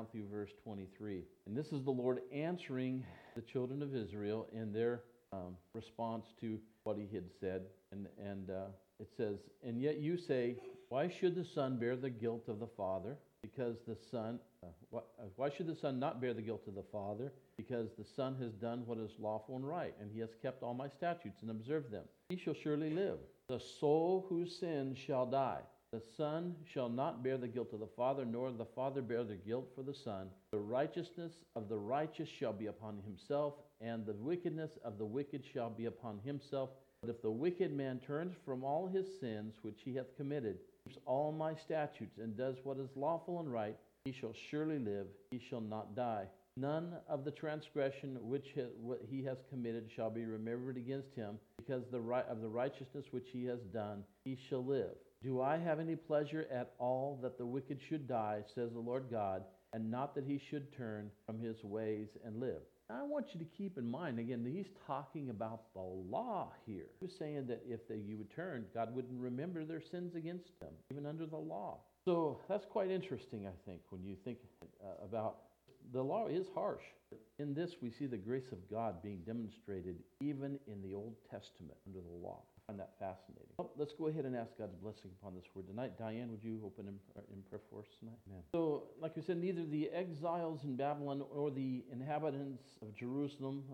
down through verse 23. And this is the Lord answering the children of Israel in their response to what he had said. And it says, and yet you say, why should the Son bear the guilt of the Father? Because the Son, why should the Son not bear the guilt of the Father? Because the Son has done what is lawful and right, and he has kept all my statutes and observed them. He shall surely live. The soul whose sins shall die. The Son shall not bear the guilt of the Father, nor the Father bear the guilt for the Son. The righteousness of the righteous shall be upon himself, and the wickedness of the wicked shall be upon himself. But if the wicked man turns from all his sins which he hath committed, keeps all my statutes, and does what is lawful and right, he shall surely live, he shall not die. None of the transgression which he has committed shall be remembered against him, because of the righteousness which he has done, he shall live. Do I have any pleasure at all that the wicked should die, says the Lord God, and not that he should turn from his ways and live? I want you to keep in mind, again, he's talking about the law here. He was saying that if you would turn, God wouldn't remember their sins against them, even under the law. So that's quite interesting, I think, when you think about the law is harsh. In this, we see the grace of God being demonstrated even in the Old Testament under the law. I find that fascinating. Well, let's go ahead and ask God's blessing upon this word tonight. Diane, would you open in prayer for us tonight? Amen. So, like we said, neither the exiles in Babylon or the inhabitants of Jerusalem,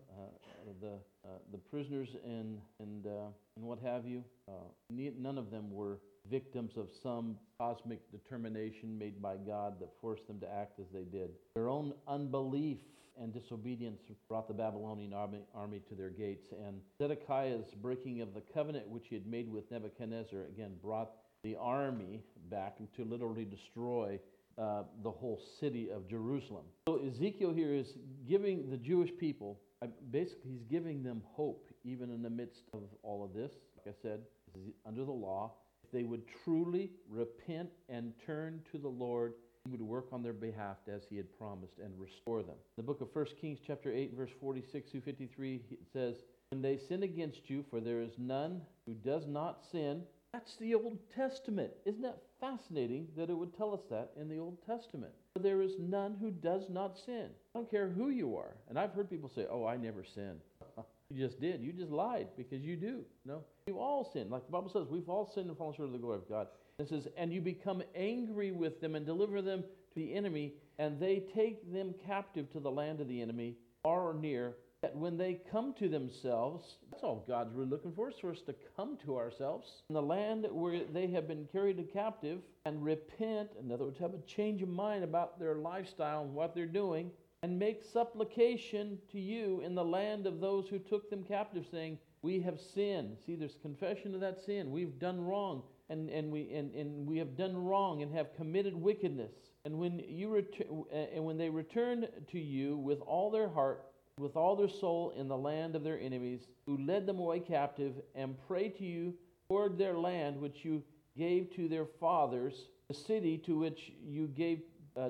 the prisoners and what have you, none of them were victims of some cosmic determination made by God that forced them to act as they did. Their own unbelief and disobedience brought the Babylonian army to their gates, and Zedekiah's breaking of the covenant which he had made with Nebuchadnezzar again brought the army back to literally destroy the whole city of Jerusalem. So Ezekiel here is giving the Jewish people, basically he's giving them hope even in the midst of all of this. Like I said, under the law, if they would truly repent and turn to the Lord, he would work on their behalf as he had promised and restore them. The book of 1 Kings chapter 8, verse 46 through 53, it says, when they sin against you, for there is none who does not sin. That's the Old Testament. Isn't that fascinating that it would tell us that in the Old Testament? For there is none who does not sin. I don't care who you are. And I've heard people say, oh, I never sinned. You just did. You just lied because you do. No, you all sin. Like the Bible says, we've all sinned and fallen short of the glory of God. It says, and you become angry with them and deliver them to the enemy, and they take them captive to the land of the enemy, far or near, that when they come to themselves, that's all God's really looking for, is for us to come to ourselves in the land where they have been carried captive and repent, in other words, have a change of mind about their lifestyle and what they're doing, and make supplication to you in the land of those who took them captive, saying, we have sinned. See, there's confession of that sin. We've done wrong, and we have done wrong and have committed wickedness. And when they return to you with all their heart, with all their soul in the land of their enemies, who led them away captive, and pray to you toward their land which you gave to their fathers, the city to which you gave,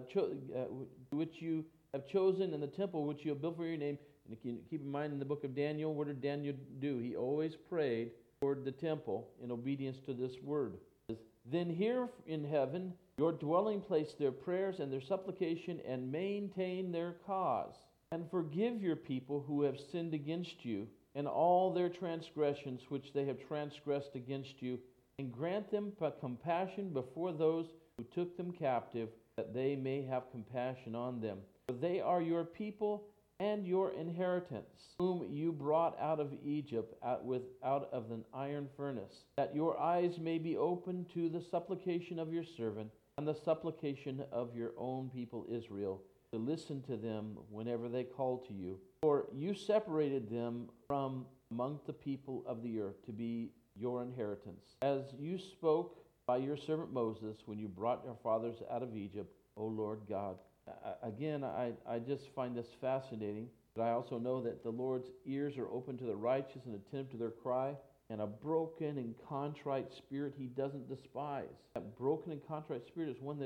which you have chosen, and the temple which you have built for your name. And keep in mind, in the book of Daniel, what did Daniel do? He always prayed toward the temple in obedience to this word. Then hear in heaven your dwelling place their prayers and their supplication, and maintain their cause. And forgive your people who have sinned against you, and all their transgressions which they have transgressed against you, and grant them compassion before those who took them captive, that they may have compassion on them. For they are your people and your inheritance, whom you brought out of Egypt out of an iron furnace, that your eyes may be open to the supplication of your servant and the supplication of your own people Israel, to listen to them whenever they call to you. For you separated them from among the people of the earth to be your inheritance, as you spoke by your servant Moses when you brought your fathers out of Egypt, O Lord God. Again, I just find this fascinating, but I also know that the Lord's ears are open to the righteous and attentive to their cry, and a broken and contrite spirit he doesn't despise. That broken and contrite spirit is one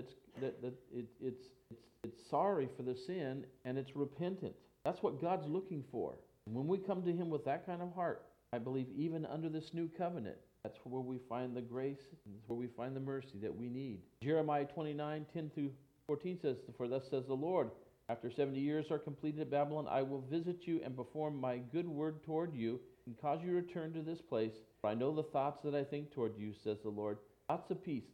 it's sorry for the sin, and it's repentant. That's what God's looking for. And when we come to him with that kind of heart, I believe even under this new covenant, that's where we find the grace, and that's where we find the mercy that we need. Jeremiah 29:10 through 14 says, for thus says the Lord, after 70 years are completed at Babylon, I will visit you and perform my good word toward you and cause you to return to this place. For I know the thoughts that I think toward you, says the Lord. Thoughts of peace.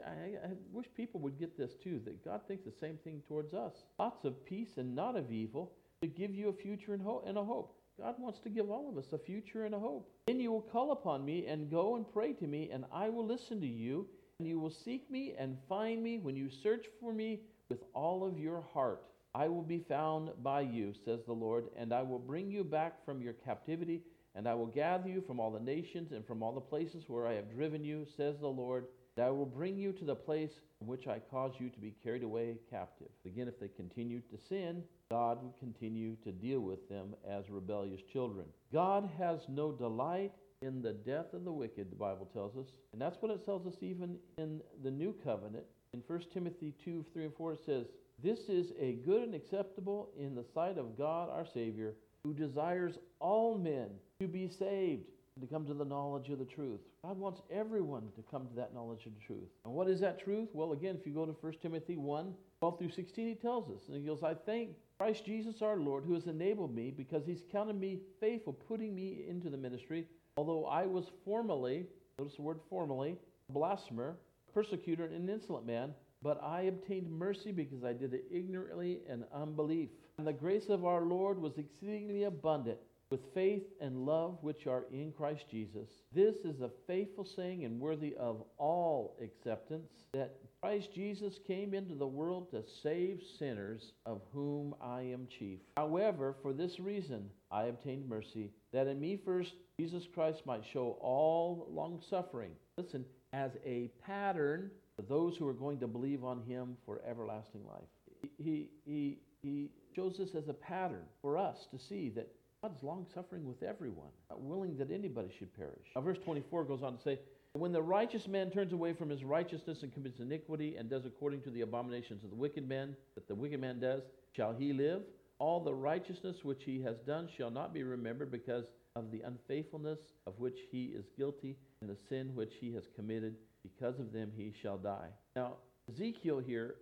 I wish people would get this too, that God thinks the same thing towards us. Thoughts of peace and not of evil, to give you a future and a hope. God wants to give all of us a future and a hope. Then you will call upon me and go and pray to me, and I will listen to you, and you will seek me and find me when you search for me with all of your heart. I will be found by you, says the Lord, and I will bring you back from your captivity, and I will gather you from all the nations and from all the places where I have driven you, says the Lord. And I will bring you to the place from which I caused you to be carried away captive. Again, if they continue to sin, God will continue to deal with them as rebellious children. God has no delight in the death of the wicked, the Bible tells us. And that's what it tells us even in the New Covenant. In 1 Timothy 2, 3 and 4, it says, this is a good and acceptable in the sight of God our Savior, who desires all men to be saved and to come to the knowledge of the truth. God wants everyone to come to that knowledge of the truth. And what is that truth? Well, again, if you go to 1 Timothy 1, 12 through 16, he tells us, and he goes, I thank Christ Jesus our Lord, who has enabled me, because he's counted me faithful, putting me into the ministry, although I was formerly, notice the word formerly, a blasphemer, persecutor, and an insolent man, but I obtained mercy because I did it ignorantly and unbelief. And the grace of our Lord was exceedingly abundant with faith and love which are in Christ Jesus. This is a faithful saying and worthy of all acceptance, that Christ Jesus came into the world to save sinners, of whom I am chief. However, for this reason I obtained mercy, that in me first Jesus Christ might show all long-suffering, listen, as a pattern for those who are going to believe on him for everlasting life. He shows this as a pattern for us to see that God's long-suffering with everyone, not willing that anybody should perish. Now, verse 24 goes on to say, when the righteous man turns away from his righteousness and commits iniquity and does according to the abominations of the wicked man, that the wicked man does, shall he live? All the righteousness which he has done shall not be remembered, because of the unfaithfulness of which he is guilty, and the sin which he has committed. Because of them he shall die. Now, Ezekiel here,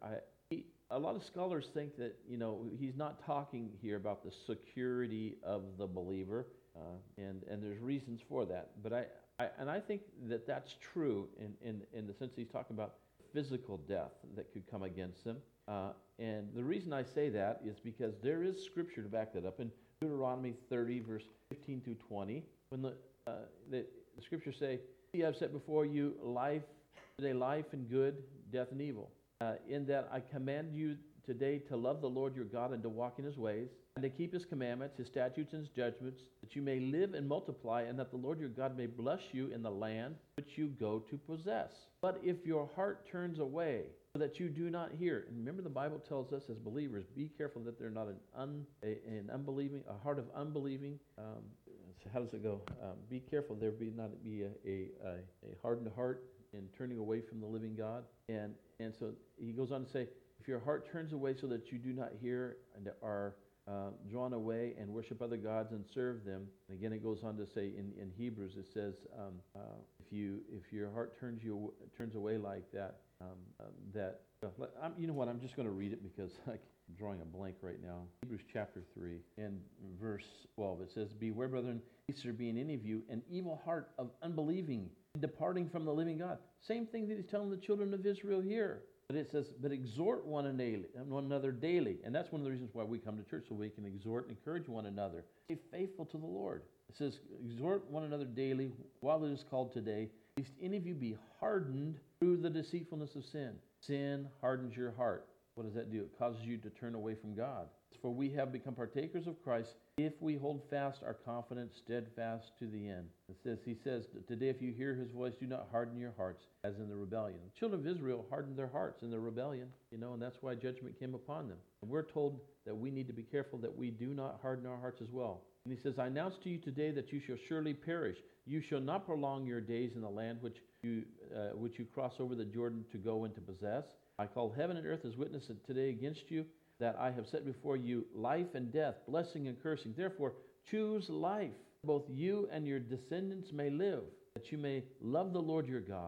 a lot of scholars think that, he's not talking here about the security of the believer, and there's reasons for that. But I think that that's true in the sense he's talking about physical death that could come against them. And the reason I say that is because there is scripture to back that up. In Deuteronomy 30, verse 15 through 20, when the scriptures say, see, I've set before you today life and good, death and evil. In that I command you today to love the Lord your God and to walk in his ways, and to keep his commandments, his statutes, and his judgments, that you may live and multiply, and that the Lord your God may bless you in the land which you go to possess. But if your heart turns away, so that you do not hear, and remember the Bible tells us as believers, be careful that they're not a heart of unbelieving. How does it go? Be careful there not be a hardened heart in turning away from the living God. And so he goes on to say, if your heart turns away so that you do not hear and are drawn away and worship other gods and serve them. And again, it goes on to say in Hebrews, it says, if your heart turns away like that, you know what? I'm just going to read it because I'm drawing a blank right now. Hebrews chapter 3 and verse 12. It says, beware, brethren, lest there be in any of you an evil heart of unbelieving, departing from the living God. Same thing that he's telling the children of Israel here. But it says, but exhort one another daily. And that's one of the reasons why we come to church, so we can exhort and encourage one another. Stay faithful to the Lord. It says, exhort one another daily while it is called today, lest any of you be hardened through the deceitfulness of sin. Sin hardens your heart. What does that do? It causes you to turn away from God. For we have become partakers of Christ if we hold fast our confidence steadfast to the end. He says, today if you hear his voice, do not harden your hearts as in the rebellion. The children of Israel hardened their hearts in the rebellion, and that's why judgment came upon them. And we're told that we need to be careful that we do not harden our hearts as well. And he says, I announce to you today that you shall surely perish. You shall not prolong your days in the land which you cross over the Jordan to go and to possess. I call heaven and earth as witnesses today against you, that I have set before you life and death, blessing and cursing. Therefore, choose life, both you and your descendants may live, that you may love the Lord your God, that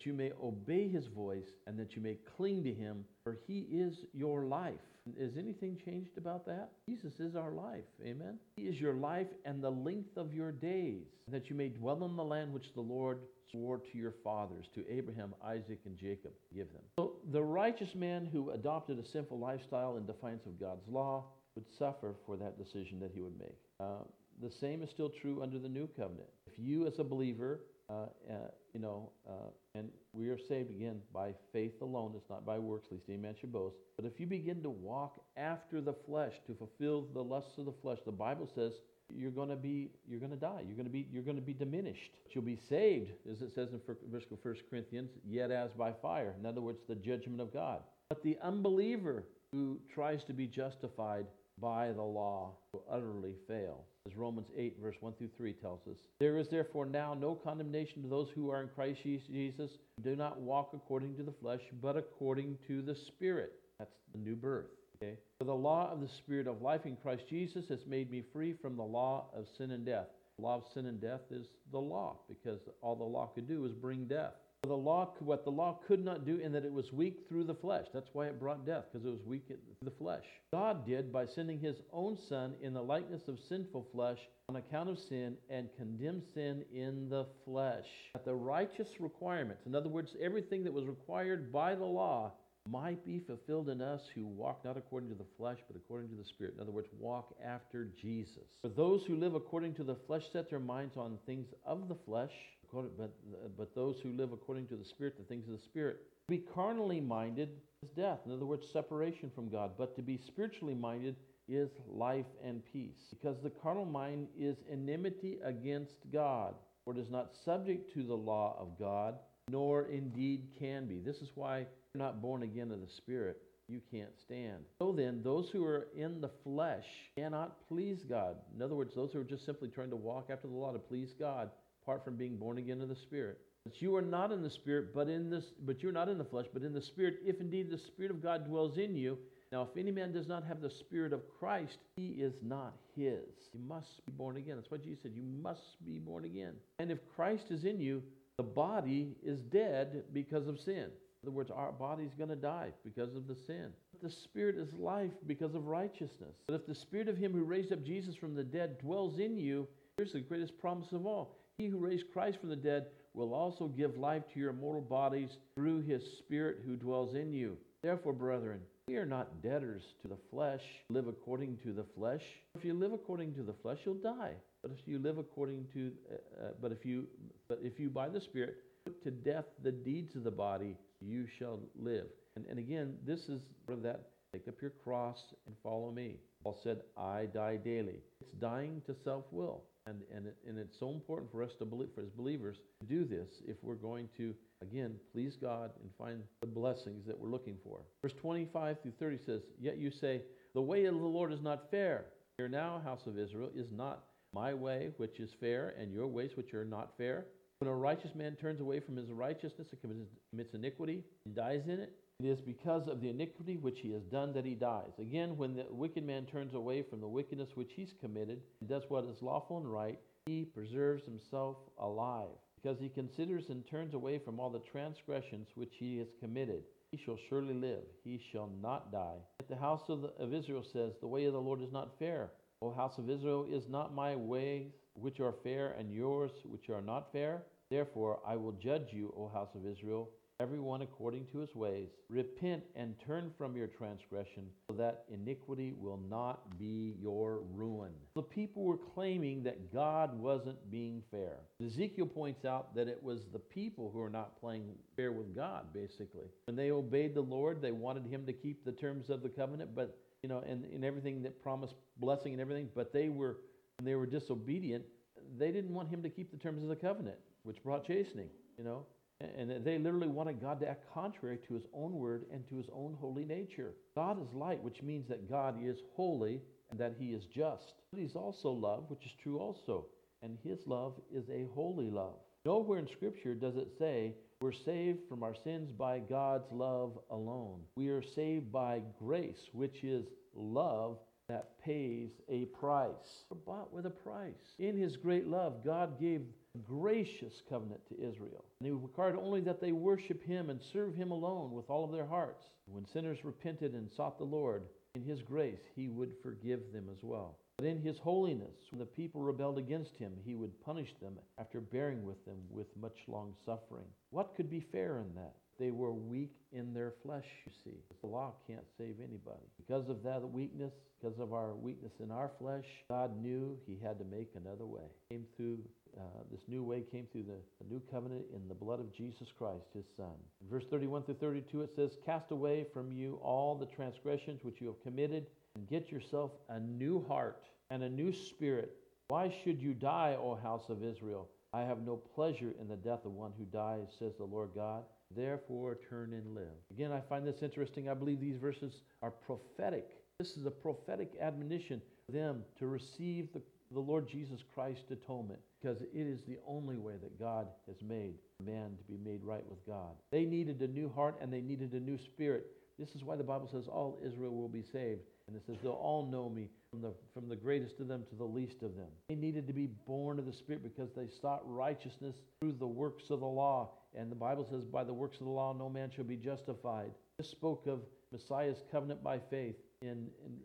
that you may obey his voice and that you may cling to him, for he is your life. Is anything changed about that? Jesus is our life. Amen. He is your life and the length of your days, that you may dwell in the land which the Lord swore to your fathers, to Abraham, Isaac, and Jacob, to give them. So the righteous man who adopted a sinful lifestyle in defiance of God's law would suffer for that decision that he would make. The same is still true under the new covenant. If you as a believer, and we are saved again by faith alone, it's not by works, lest any man should boast. But if you begin to walk after the flesh to fulfill the lusts of the flesh, the Bible says you're going to die. You're going to be diminished. But you'll be saved, as it says in 1 Corinthians, yet as by fire. In other words, the judgment of God. But the unbeliever who tries to be justified by the law will utterly fail. As Romans 8, verse 1 through 3 tells us, there is therefore now no condemnation to those who are in Christ Jesus, who do not walk according to the flesh, but according to the Spirit. That's the new birth. Okay? For the law of the Spirit of life in Christ Jesus has made me free from the law of sin and death. The law of sin and death is the law, because all the law could do was bring death. What the law could not do, in that it was weak through the flesh. That's why it brought death, because it was weak through the flesh. God did by sending his own Son in the likeness of sinful flesh on account of sin, and condemned sin in the flesh. That the righteous requirements, in other words, everything that was required by the law, might be fulfilled in us who walk not according to the flesh, but according to the Spirit. In other words, walk after Jesus. For those who live according to the flesh set their minds on things of the flesh, but those who live according to the Spirit, the things of the Spirit. To be carnally minded is death. In other words, separation from God. But to be spiritually minded is life and peace. Because the carnal mind is enmity against God, for it is not subject to the law of God, nor indeed can be. This is why you're not born again of the Spirit. You can't stand. So then, those who are in the flesh cannot please God. In other words, those who are just simply trying to walk after the law to please God, apart from being born again of the Spirit. But you are not in the Spirit, but you're not in the flesh, but in the Spirit, if indeed the Spirit of God dwells in you. Now, if any man does not have the Spirit of Christ, he is not his. You must be born again. That's what Jesus said. You must be born again. And if Christ is in you, the body is dead because of sin. In other words, our body's going to die because of the sin. But the Spirit is life because of righteousness. But if the Spirit of him who raised up Jesus from the dead dwells in you, here's the greatest promise of all. He who raised Christ from the dead will also give life to your mortal bodies through his Spirit who dwells in you. Therefore, brethren, we are not debtors to the flesh, live according to the flesh. If you live according to the flesh, you'll die. But if you live according to, if you by the Spirit put to death the deeds of the body, you shall live. And again, this is for that. Take up your cross and follow me. Paul said, I die daily. It's dying to self-will. And it's so important for us to believe, for as believers, to do this if we're going to, again, please God and find the blessings that we're looking for. Verse 25 through 30 says, yet you say, the way of the Lord is not fair. Hear now, house of Israel, is not my way, which is fair, and your ways, which are not fair. When a righteous man turns away from his righteousness and commits iniquity and dies in it, it is because of the iniquity which he has done that he dies. Again, when the wicked man turns away from the wickedness which he's committed and does what is lawful and right, he preserves himself alive. Because he considers and turns away from all the transgressions which he has committed, he shall surely live. He shall not die. Yet the house of Israel says, the way of the Lord is not fair. O house of Israel, is not my ways which are fair, and yours which are not fair? Therefore I will judge you, O house of Israel, everyone according to his ways. Repent and turn from your transgression, so that iniquity will not be your ruin. The people were claiming that God wasn't being fair. Ezekiel points out that it was the people who were not playing fair with God, basically. When they obeyed the Lord, they wanted him to keep the terms of the covenant, but and everything that promised blessing and everything, but when they were disobedient, they didn't want him to keep the terms of the covenant, which brought chastening, And they literally wanted God to act contrary to his own word and to his own holy nature. God is light, which means that God is holy and that he is just. But he's also love, which is true also. And his love is a holy love. Nowhere in Scripture does it say we're saved from our sins by God's love alone. We are saved by grace, which is love that pays a price. We're bought with a price. In his great love, God gave gracious covenant to Israel. And he required only that they worship him and serve him alone with all of their hearts. When sinners repented and sought the Lord, in his grace, he would forgive them as well. But in his holiness, when the people rebelled against him, he would punish them after bearing with them with much long suffering. What could be fair in that? They were weak in their flesh, you see. The law can't save anybody. Because of that weakness, because of our weakness in our flesh, God knew he had to make another way. This new way came through the new covenant in the blood of Jesus Christ, his Son. In verse 31 through 32, it says, "Cast away from you all the transgressions which you have committed, and get yourself a new heart and a new spirit. Why should you die, O house of Israel? I have no pleasure in the death of one who dies, says the Lord God. Therefore turn and live." Again, I find this interesting. I believe these verses are prophetic. This is a prophetic admonition for them to receive the Lord Jesus Christ's atonement, because it is the only way that God has made man to be made right with God. They needed a new heart and they needed a new spirit. This is why the Bible says all Israel will be saved. And it says they'll all know me, from the greatest of them to the least of them. They needed to be born of the Spirit because they sought righteousness through the works of the law. And the Bible says, by the works of the law, no man shall be justified. This spoke of Messiah's covenant by faith. And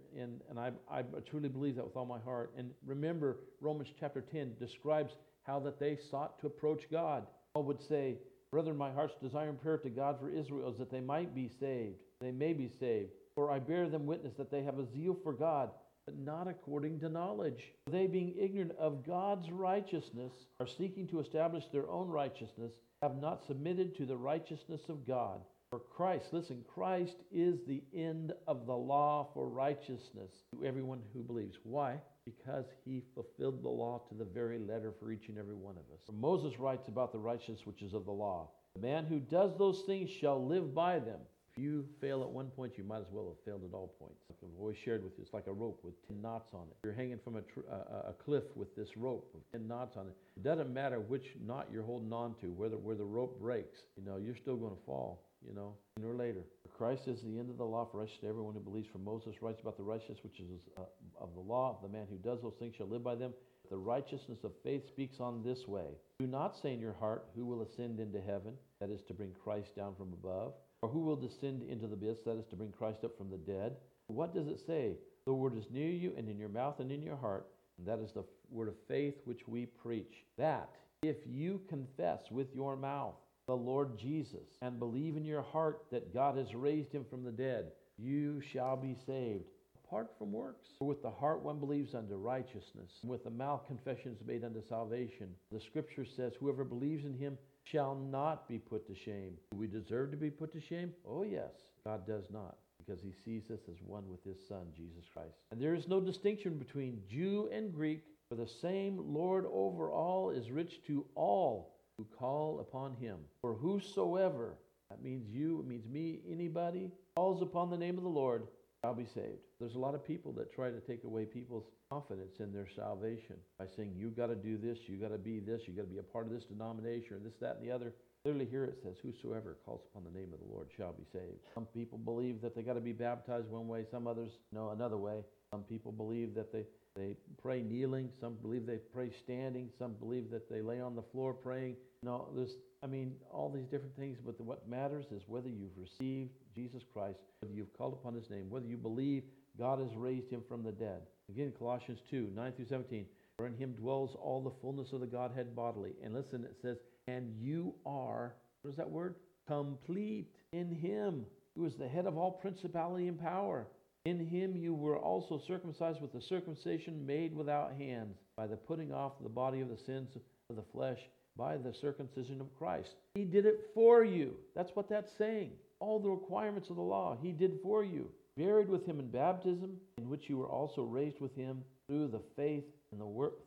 I truly believe that with all my heart. And remember, Romans chapter 10 describes how that they sought to approach God. Paul would say, "Brethren, my heart's desire and prayer to God for Israel is that they might be saved. They may be saved. For I bear them witness that they have a zeal for God, but not according to knowledge. They, being ignorant of God's righteousness, are seeking to establish their own righteousness, have not submitted to the righteousness of God. For Christ," listen, "Christ is the end of the law for righteousness to everyone who believes." Why? Because he fulfilled the law to the very letter for each and every one of us. For Moses writes about the righteousness which is of the law. "The man who does those things shall live by them." If you fail at one point, you might as well have failed at all points. Like I've always shared with you, it's like a rope with 10 knots on it. You're hanging from a cliff with this rope with 10 knots on it. It doesn't matter which knot you're holding on to, where the rope breaks. You're still going to fall, sooner or later. For Christ is the end of the law for righteousness to everyone who believes. For Moses writes about the righteousness which is of the law. "The man who does those things shall live by them." The righteousness of faith speaks on this way. "Do not say in your heart, who will ascend into heaven?" That is to bring Christ down from above. "Or who will descend into the abyss?" That is to bring Christ up from the dead. What does it say? "The word is near you and in your mouth and in your heart. And that is the word of faith which we preach. That if you confess with your mouth the Lord Jesus and believe in your heart that God has raised him from the dead, you shall be saved." Apart from works. "For with the heart one believes unto righteousness, and with the mouth confession is made unto salvation. The scripture says, whoever believes in him shall not be put to shame." Do we deserve to be put to shame? Oh yes. God does not, because he sees us as one with his Son, Jesus Christ. "And there is no distinction between Jew and Greek, for the same Lord over all is rich to all who call upon him. For whosoever," that means you, it means me, anybody, "calls upon the name of the Lord shall be saved." There's a lot of people that try to take away people's confidence in their salvation by saying, you got to do this, you got to be this, you got to be a part of this denomination, or this, that, and the other. Clearly here it says, "Whosoever calls upon the name of the Lord shall be saved." Some people believe that they got to be baptized one way, some others know another way. Some people believe that they pray kneeling, some believe they pray standing, some believe that they lay on the floor praying. There's all these different things, but what matters is whether you've received Jesus Christ, whether you've called upon his name, whether you believe God has raised him from the dead. Again, Colossians 2, 9 through 17. "For in him dwells all the fullness of the Godhead bodily." And listen, it says, "And you are," what is that word? "Complete in him, who is the head of all principality and power. In him you were also circumcised with the circumcision made without hands, by the putting off the body of the sins of the flesh, by the circumcision of Christ." He did it for you. That's what that's saying. All the requirements of the law, he did for you. "Buried with him in baptism, in which you were also raised with him through faith in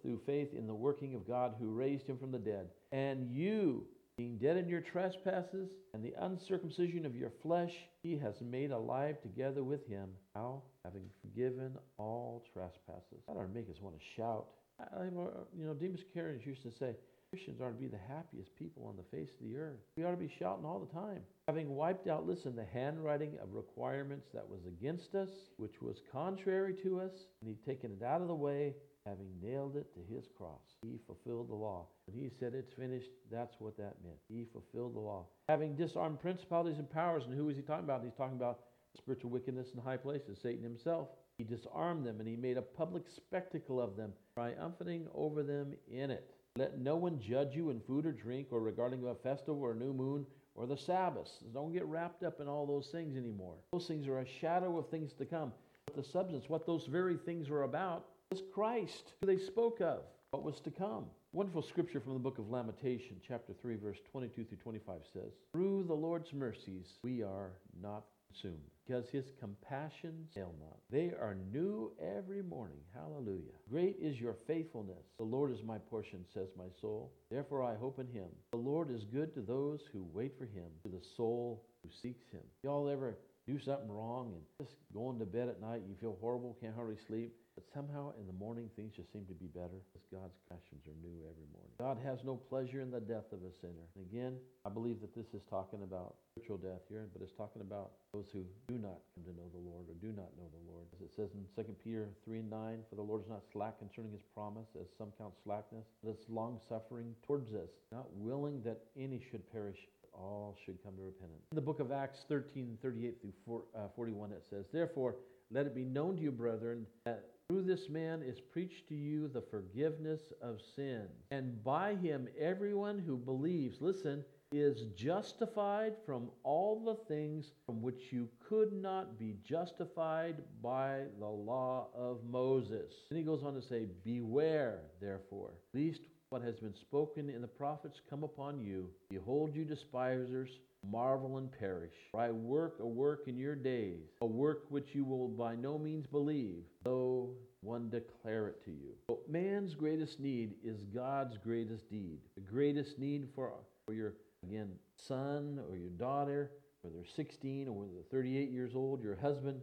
the working of God who raised him from the dead. And you, being dead in your trespasses and the uncircumcision of your flesh, he has made alive together with him." How? "Having forgiven all trespasses." That ought to make us want to shout. Demas Carriage used to say, Christians are to be the happiest people on the face of the earth. We ought to be shouting all the time. Having wiped out, listen, the handwriting of requirements that was against us, which was contrary to us, and he'd taken it out of the way, having nailed it to his cross. He fulfilled the law. When he said it's finished, that's what that meant. He fulfilled the law. Having disarmed principalities and powers, and who is he talking about? He's talking about spiritual wickedness in high places, Satan himself. He disarmed them, and he made a public spectacle of them, triumphing over them in it. Let no one judge you in food or drink, or regarding a festival or a new moon, or the Sabbaths. Don't get wrapped up in all those things anymore. Those things are a shadow of things to come. But the substance, what those very things are about, was Christ, who they spoke of, what was to come. Wonderful scripture from the book of Lamentation, chapter 3, verse 22 through 25 says, through the Lord's mercies we are not consumed, because his compassions fail not. They are new every morning. Hallelujah. Great is your faithfulness. The Lord is my portion, says my soul. Therefore I hope in him. The Lord is good to those who wait for him, to the soul who seeks him. Y'all ever do something wrong and just going to bed at night, you feel horrible, can't hardly sleep, but somehow in the morning things just seem to be better because God's passions are new every morning. God has no pleasure in the death of a sinner. And again, I believe that this is talking about spiritual death here, but it's talking about those who do not come to know the Lord or do not know the Lord. As it says in 2 Peter 3:9, for the Lord is not slack concerning his promise, as some count slackness, but it's long-suffering towards us, not willing that any should perish, all should come to repentance. In the book of Acts 13:38 through 41, it says, therefore, let it be known to you, brethren, that through this man is preached to you the forgiveness of sins. And by him, everyone who believes, listen, is justified from all the things from which you could not be justified by the law of Moses. Then he goes on to say, beware, therefore, lest what has been spoken in the prophets come upon you. Behold, you despisers, marvel and perish. For I work a work in your days, a work which you will by no means believe, though one declare it to you. But man's greatest need is God's greatest deed. The greatest need for your, again, son or your daughter, whether they're 16 or whether they're 38 years old, your husband,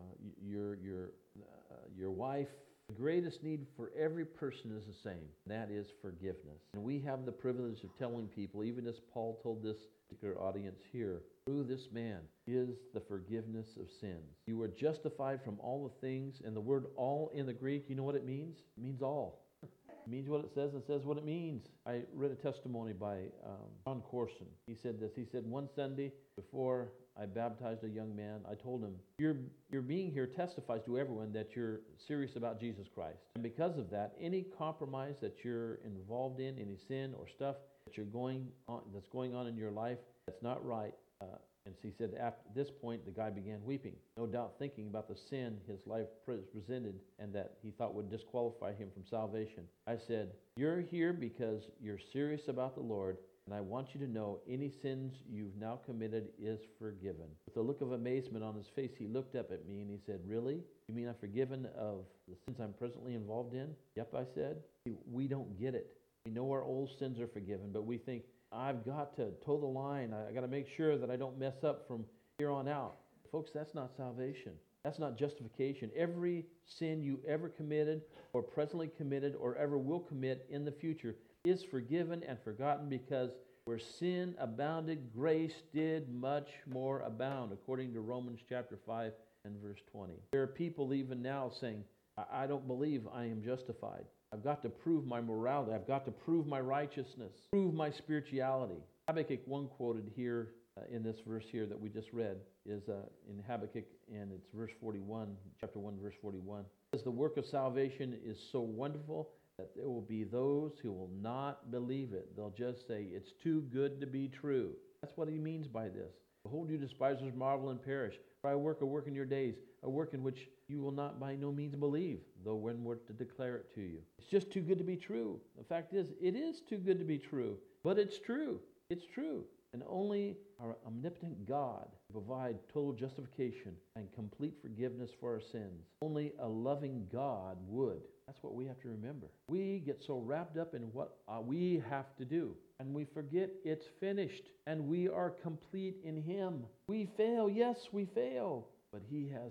your wife. The greatest need for every person is the same, and that is forgiveness. And we have the privilege of telling people, even as Paul told this particular audience here, through this man is the forgiveness of sins. You are justified from all the things, and the word all in the Greek, you know what it means? It means all. It means what it says and says what it means. I read a testimony by John Corson. He said this. He said, one Sunday before I baptized a young man, I told him, your being here testifies to everyone that you're serious about Jesus Christ. And because of that, any compromise that you're involved in, any sin or stuff that that's going on in your life that's not right. And he said, at this point, the guy began weeping, no doubt thinking about the sin his life presented and that he thought would disqualify him from salvation. I said, you're here because you're serious about the Lord, and I want you to know any sins you've now committed is forgiven. With a look of amazement on his face, he looked up at me and he said, really? You mean I'm forgiven of the sins I'm presently involved in? Yep, I said. We don't get it. We know our old sins are forgiven, but we think, I've got to toe the line. I got to make sure that I don't mess up from here on out. Folks, that's not salvation. That's not justification. Every sin you ever committed or presently committed or ever will commit in the future is forgiven and forgotten, because where sin abounded, grace did much more abound, according to Romans chapter 5 and verse 20. There are people even now saying, I don't believe I am justified. I've got to prove my morality. I've got to prove my righteousness, prove my spirituality. Habakkuk 1 quoted here in this verse here that we just read is in Habakkuk, and it's verse 41, chapter 1, verse 41. It says, the work of salvation is so wonderful that there will be those who will not believe it. They'll just say, it's too good to be true. That's what he means by this. Behold, you despisers marvel and perish. For I work a work in your days, a work in which you will not by no means believe, though one were to declare it to you. It's just too good to be true. The fact is, it is too good to be true. But it's true. It's true. And only our omnipotent God can provide total justification and complete forgiveness for our sins. Only a loving God would. That's what we have to remember. We get so wrapped up in what we have to do, and we forget it's finished, and we are complete in Him. We fail, yes, we fail, but He has not.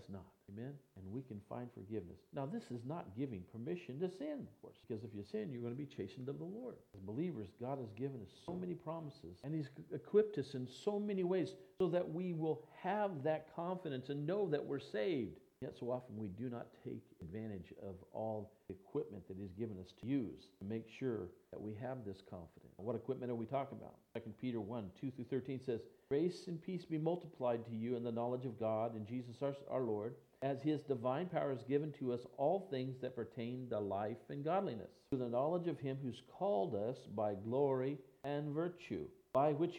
Amen? And we can find forgiveness. Now, this is not giving permission to sin, of course, because if you sin, you're going to be chastened of the Lord. As believers, God has given us so many promises, and He's equipped us in so many ways so that we will have that confidence and know that we're saved. Yet so often we do not take advantage of all the equipment that He's given us to use to make sure that we have this confidence. What equipment are we talking about? 2 Peter 1, 2 through 13 says, "Grace and peace be multiplied to you in the knowledge of God and Jesus our Lord, as His divine power has given to us all things that pertain to life and godliness, through the knowledge of Him who's called us by glory and virtue, by which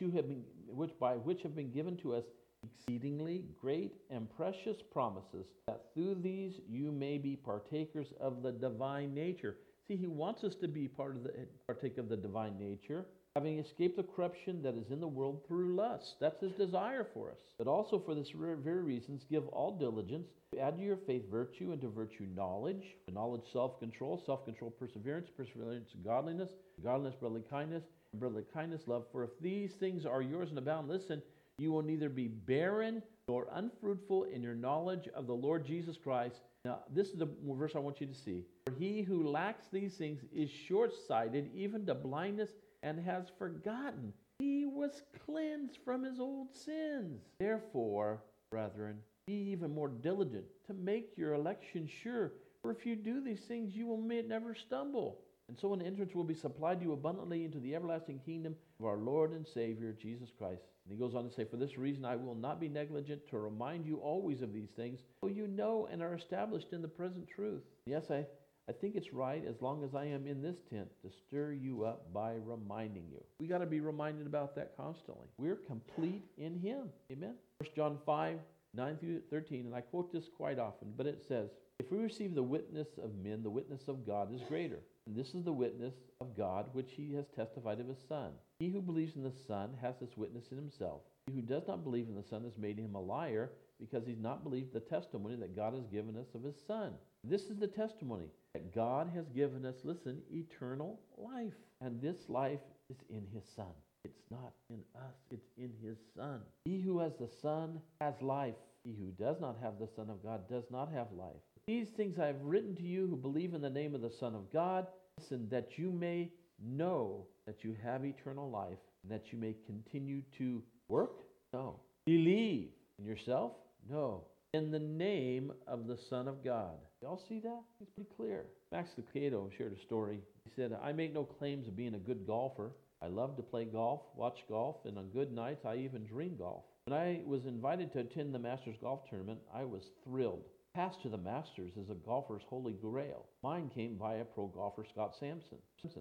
have been given to us exceedingly great and precious promises, that through these you may be partakers of the divine nature." See, He wants us to be partake of the divine nature, having escaped the corruption that is in the world through lust. That's His desire for us. But also for this very reasons, give all diligence, add to your faith virtue, and to virtue knowledge, to knowledge self-control, self-control perseverance, perseverance godliness, godliness brotherly kindness, and brotherly kindness love. For if these things are yours and abound, listen, you will neither be barren nor unfruitful in your knowledge of the Lord Jesus Christ. Now, this is the verse I want you to see. For he who lacks these things is short-sighted, even to blindness, and has forgotten he was cleansed from his old sins. Therefore, brethren, be even more diligent to make your election sure. For if you do these things, you will never stumble. And so an entrance will be supplied to you abundantly into the everlasting kingdom of our Lord and Savior, Jesus Christ. And he goes on to say, "For this reason I will not be negligent to remind you always of these things, so you know and are established in the present truth." Yes, I think it's right, as long as I am in this tent, to stir you up by reminding you. We got to be reminded about that constantly. We're complete in Him. Amen? 1 John 5, 9 through 13, and I quote this quite often, but it says, "If we receive the witness of men, the witness of God is greater. And this is the witness of God which He has testified of His Son. He who believes in the Son has this witness in himself. He who does not believe in the Son has made him a liar, because he's not believed the testimony that God has given us of His Son. This is the testimony, that God has given us, listen, eternal life. And this life is in His Son." It's not in us, it's in His Son. "He who has the Son has life. He who does not have the Son of God does not have life. These things I have written to you who believe in the name of the Son of God, listen, that you may know that you have eternal life, and that you may continue to work? No. Believe in yourself? No. In the name of the Son of God." Y'all see that? It's pretty clear. Max Lucado shared a story. He said, "I make no claims of being a good golfer. I love to play golf, watch golf, and on good nights I even dream golf. When I was invited to attend the Masters Golf Tournament, I was thrilled. Pass to the Masters is a golfer's holy grail. Mine came via pro golfer Scott Sampson.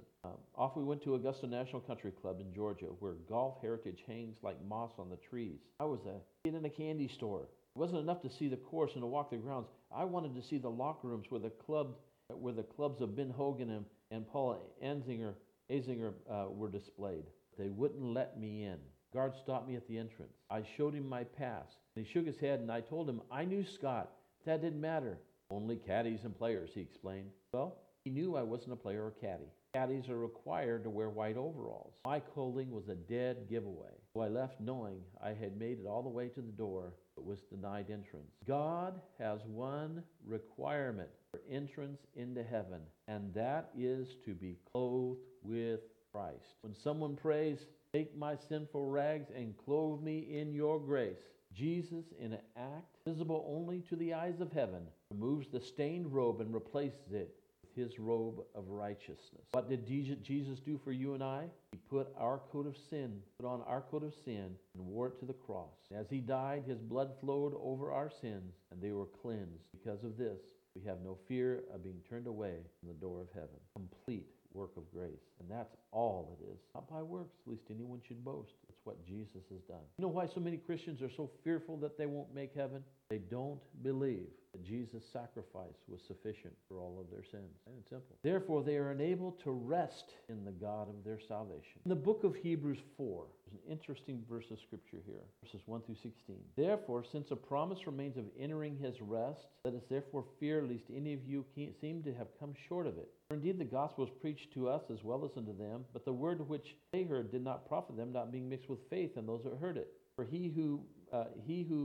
Off we went to Augusta National Country Club in Georgia, where golf heritage hangs like moss on the trees. I was a kid in a candy store. It wasn't enough to see the course and to walk the grounds. I wanted to see the locker rooms where the clubs of Ben Hogan and Paul Azinger were displayed. They wouldn't let me in. Guard stopped me at the entrance. I showed him my pass. He shook his head, and I told him I knew Scott. That didn't matter. Only caddies and players, he explained. Well, he knew I wasn't a player or caddy. Caddies are required to wear white overalls. My clothing was a dead giveaway. So I left knowing I had made it all the way to the door, but was denied entrance. God has one requirement for entrance into heaven, and that is to be clothed with Christ. When someone prays, "Take my sinful rags and clothe me in your grace," Jesus, in an act visible only to the eyes of heaven, removes the stained robe and replaces it with His robe of righteousness. What did Jesus do for you and I? He put on our coat of sin, and wore it to the cross. As He died, His blood flowed over our sins, and they were cleansed. Because of this, we have no fear of being turned away from the door of heaven. Complete work of grace. And that's all it is. Not by works, lest anyone should boast. It's what Jesus has done. You know why so many Christians are so fearful that they won't make heaven? They don't believe that Jesus' sacrifice was sufficient for all of their sins. And it's simple. Therefore, they are unable to rest in the God of their salvation. In the book of Hebrews 4, there's an interesting verse of scripture here, verses 1 through 16. "Therefore, since a promise remains of entering His rest, let us therefore fear lest any of you seem to have come short of it. For indeed the gospel was preached to us as well as unto them, but the word which they heard did not profit them, not being mixed with faith in those that heard it. For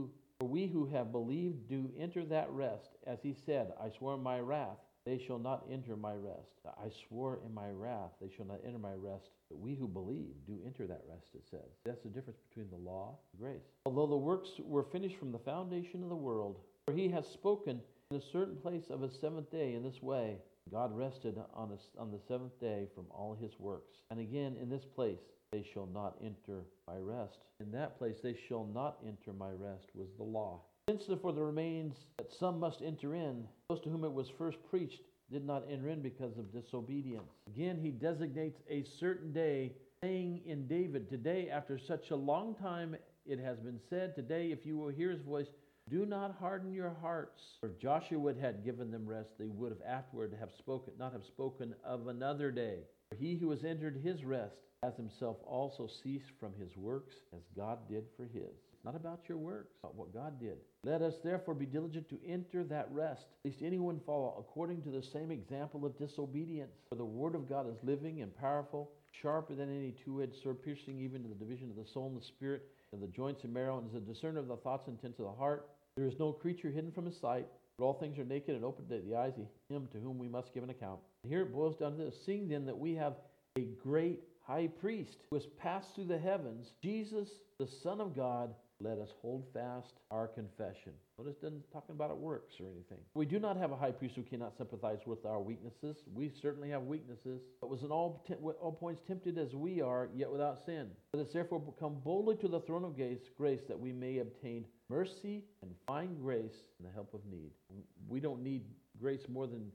For we who have believed do enter that rest. As he said, I swore in my wrath, they shall not enter my rest. I swore in my wrath, they shall not enter my rest. But we who believe do enter that rest, it says. That's the difference between the law and grace. Although the works were finished from the foundation of the world, for he has spoken in a certain place of a seventh day in this way. God rested on the seventh day from all his works. And again, in this place, they shall not enter my rest. In that place, they shall not enter my rest was the law. Since therefore there remains that some must enter in, those to whom it was first preached did not enter in because of disobedience. Again, he designates a certain day, saying in David, today, after such a long time, it has been said, today, if you will hear his voice, do not harden your hearts. For if Joshua had given them rest, they would have afterward not have spoken of another day. For he who has entered his rest has himself also ceased from his works, as God did for his. It's not about your works, but what God did. Let us therefore be diligent to enter that rest, lest anyone follow according to the same example of disobedience. For the word of God is living and powerful, sharper than any two-edged sword, piercing even to the division of the soul and the spirit, of the joints and marrow, and is a discerner of the thoughts and intents of the heart. There is no creature hidden from his sight, but all things are naked and open to the eyes of him to whom we must give an account. And here it boils down to this. Seeing then that we have a great high priest who has passed through the heavens, Jesus, the Son of God, let us hold fast our confession. Notice it doesn't talking about it works or anything. We do not have a high priest who cannot sympathize with our weaknesses. We certainly have weaknesses, but was in all points tempted as we are, yet without sin. Let us therefore come boldly to the throne of grace that we may obtain mercy and find grace in the help of need. We don't need grace more than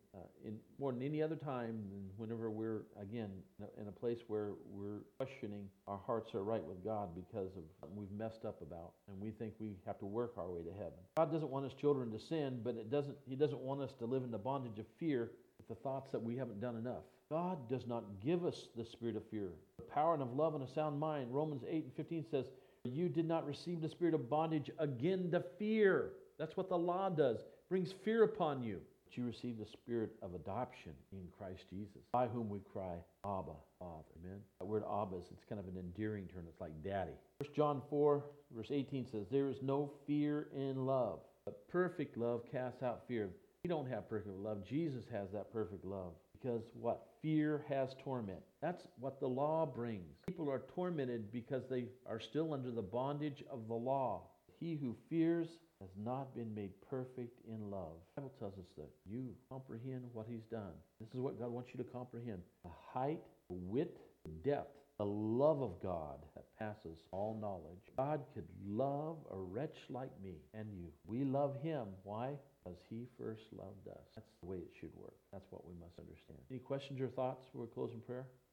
any other time than whenever we're, again, in a place where we're questioning our hearts are right with God because of something we've messed up about, and we think we have to work our way to heaven. God doesn't want his children to sin, but he doesn't want us to live in the bondage of fear with the thoughts that we haven't done enough. God does not give us the spirit of fear, the power and of love and a sound mind. Romans 8:15 says, you did not receive the spirit of bondage again to fear. That's what the law does. It brings fear upon you. But you receive the spirit of adoption in Christ Jesus, by whom we cry, Abba, Father. Amen. That word Abba it's kind of an endearing term. It's like daddy. 1 John 4, verse 18 says, there is no fear in love, but perfect love casts out fear. We don't have perfect love. Jesus has that perfect love. Because what? Fear has torment. That's what the law brings. People are tormented because they are still under the bondage of the law. He who fears has not been made perfect in love. The Bible tells us that you comprehend what he's done. This is what God wants you to comprehend. The height, the width, the depth, the love of God that passes all knowledge. God could love a wretch like me and you. We love him. Why? Because he first loved us. That's the way it should work. That's what we must understand. Any questions or thoughts before we close in prayer?